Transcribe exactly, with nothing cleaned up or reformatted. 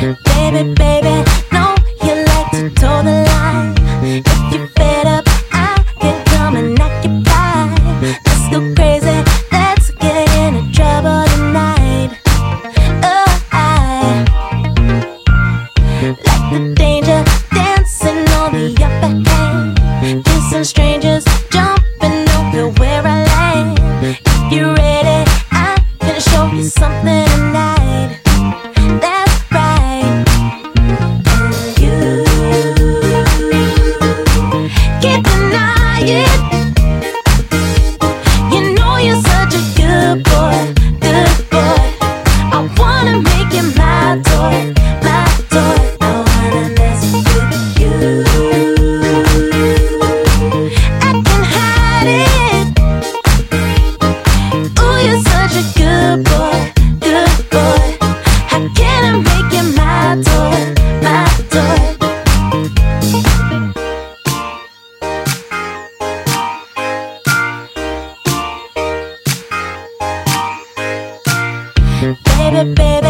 Baby, baby, no, you like to toe the line. If you're fed up, I can come and occupy. Let's go crazy, let's get into trouble tonight. Oh, I like the danger, dancing on the upper hand, kissing strangers, jumping over where I land. If you're ready, I can show you something tonight. That's right. And you can't deny it. You know you're such a good boy, good boy. I wanna make you my toy, my toy. I wanna mess with you. I can hide it. Ooh, you're such a good boy, good boy. How can I make you my toy, my toy? Baby, baby.